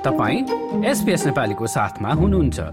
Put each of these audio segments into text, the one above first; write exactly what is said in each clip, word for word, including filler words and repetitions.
तपाईं एसपीएस नेपालीको साथमा हुनुहुन्छ।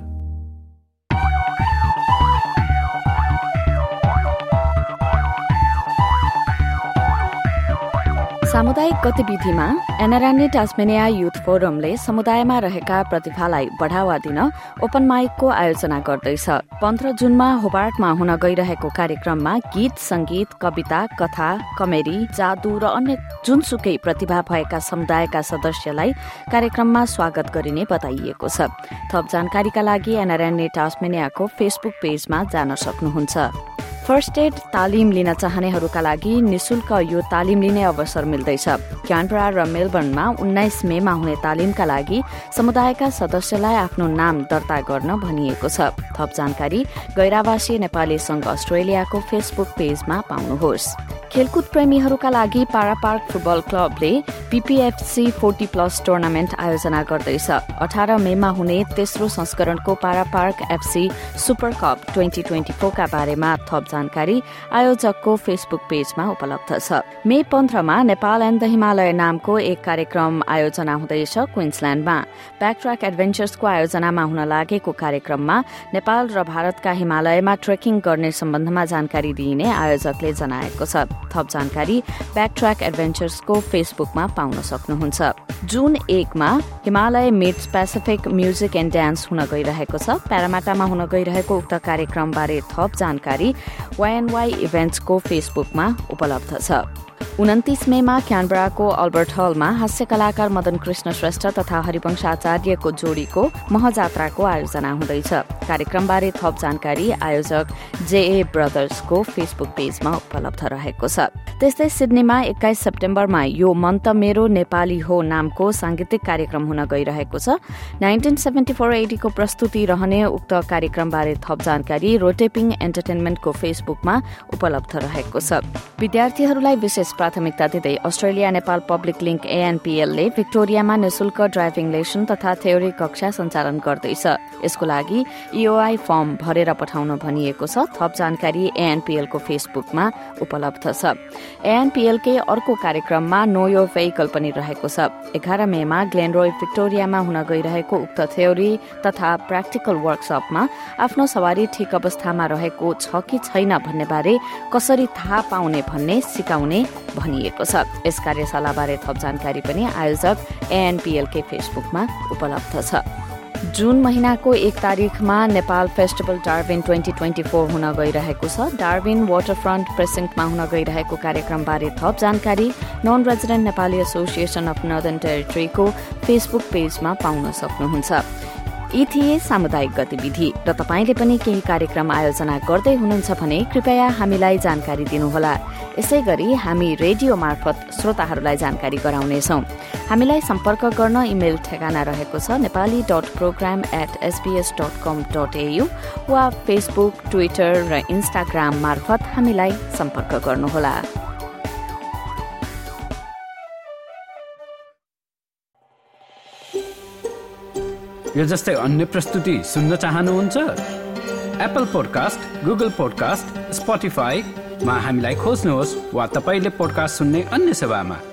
सामुदायिक गतिविधिमा एनआरएनए टास्मेनिया युथ फोरमले समुदायमा रहेका प्रतिभालाई बढ़ावा दिन ओपन माइकको आयोजना गर्दैछ। पन्ध्र जुनमा होबार्टमा हुन गइरहेको कार्यक्रममा गीत, संगीत, कविता, कथा, कमेडी, जादू र अन्य जुनसुकै प्रतिभा भएका समुदायका सदस्यलाई कार्यक्रममा स्वागत गरिने बताइएको छ। थप जानकारीका लागि एनआरएनए टास्मेनियाको फेसबुक पेजमा जान सक्नुहुन्छ। फर्स्ट एड तालिम लिन चाहनेहरूका लागि निशुल्क यो तालिम लिने अवसर मिल्दैछ। क्यानबरा र मेलबर्नमा उन्नाइस मेमा हुने तालिमका लागि समुदायका सदस्यलाई आफ्नो नाम दर्ता गर्न भनिएको छ। थप जानकारी गैरावासी नेपाली संघ अस्ट्रेलियाको फेसबुक पेजमा पाउनुहोस्। खेलकुद प्रेमीहरूका लागि पारापार्क फुटबल क्लबले पीपीएफसी फोर्टी प्लस टुर्नामेन्ट आयोजना गर्दैछ। अठार मेमा हुने तेस्रो संस्करणको पारापार्क FC super cup twenty twenty four का बारेमा थप जानकारी आयोजकको फेसबुक पेजमा उपलब्ध छ। मे पन्ध्रमा नेपाल एन्ड द हिमालय नामको एक कार्यक्रम आयोजना हुँदैछ क्वीन्सल्याण्डमा। ब्याकट्र्याक एडभेन्चर्सको आयोजनामा हुन लागेको कार्यक्रममा नेपाल र भारतका हिमालयमा ट्रेकिङ गर्ने सम्बन्धमा जानकारी दिइने आयोजकले जनाएको छ। थप जानकारी ब्याकट्र्याक एडभेन्चर्सको फेसबुकमा पाउन सक्नुहुन्छ। जुन एकमा Himalaya meets Pacific music and dance हुन गइरहेको छ। प्यारामाटामा हुन गइरहेको उक्त कार्यक्रमबारे थप जानकारी वाइएनवाई इभेन्ट्सको फेसबुकमा उपलब्ध छ। उन्तिस मेमा क्यानबराको अल्बर्ट हलमा हास्य कलाकार मदन कृष्ण श्रेष्ठ तथा हरिवंश आचार्यको जोडीको महजात्राको आयोजना हुँदैछ। कार्यक्रमबारे थप जानकारी आयोजक जेए ब्रदर्सको फेसबुक पेजमा उपलब्ध रहेको छ। त्यस्तै सिडनीमा एक्काइस सेप्टेम्बरमा यो मन त मेरो नेपाली हो नामको सांगीतिक कार्यक्रम हुन गइरहेको छ। नाइन्टिन सेभेन्टी फोर एटीको प्रस्तुति रहने उक्त कार्यक्रमबारे थप जानकारी रोटेपिङ एन्टरटेनमेन्टको फेसबुकमा उपलब्ध रहेको छ। विद्यार्थीहरूलाई विशेष प्राथमिकता दिँदै अस्ट्रेलिया नेपाल पब्लिक लिंक एएनपीएलले भिक्टोरियामा निशुल्क ड्राइभिङ लेसन तथा थ्योरी कक्षा सञ्चालन गर्दैछ। यसको लागि ईओआई फर्म भरेर पठाउन भनिएको छ। थप जानकारी एएनपीएलको फेसबुकमा उपलब्ध छ। एएनपीएलकै अर्को कार्यक्रममा नो योर भेहिकल पनि रहेको छ। एघार मेमा ग्लेनरोय भिक्टोरियामा हुन गइरहेको उक्त थ्योरी तथा प्र्याक्टिकल वर्कसपमा आफ्नो सवारी ठिक अवस्थामा रहेको छ कि छैन भन्ने बारे कसरी थाहा पाउने भन्ने सिकाउने भनिएको छ। यस कार्यशालाबारे थप जानकारी पनि आयोजक एएनपीएलकै फेसबुकमा उपलब्ध छ। जून महिनाको एक तारिखमा Nepal festival Darwin twenty twenty four हुन गइरहेको छ। डार्विन वाटरफ्रन्ट प्रेसिन्टमा हुन गइरहेको कार्यक्रमबारे थप जानकारी non resident Nepali association of northern टेरिटरीको फेसबुक पेजमा पाउन सक्नुहुन्छ। यी थिए सामुदायिक गतिविधि र तपाईले पनि केही कार्यक्रम आयोजना गर्दै हुनुहुन्छ भने कृपया हामीलाई जानकारी दिनुहोला। यसै गरी हामी रेडियो मार्फत श्रोताहरूलाई जानकारी गराउनेछौँ। हामीलाई सम्पर्क गर्न इमेल ठेगाना रहेको छ Nepali dot program at SBS dot com dot AU वा फेसबुक, ट्विटर र इन्स्टाग्राम मार्फत हामीलाई सम्पर्क गर्नुहोला। यो जस्तै अन्य प्रस्तुति सुन्न चाहनुहुन्छ? एप्पल पोडकास्ट, गुगल पोडकास्ट, स्पोटिफाईमा हामीलाई खोज्नुहोस् वा तपाईले पोडकास्ट सुन्ने अन्य सेवामा।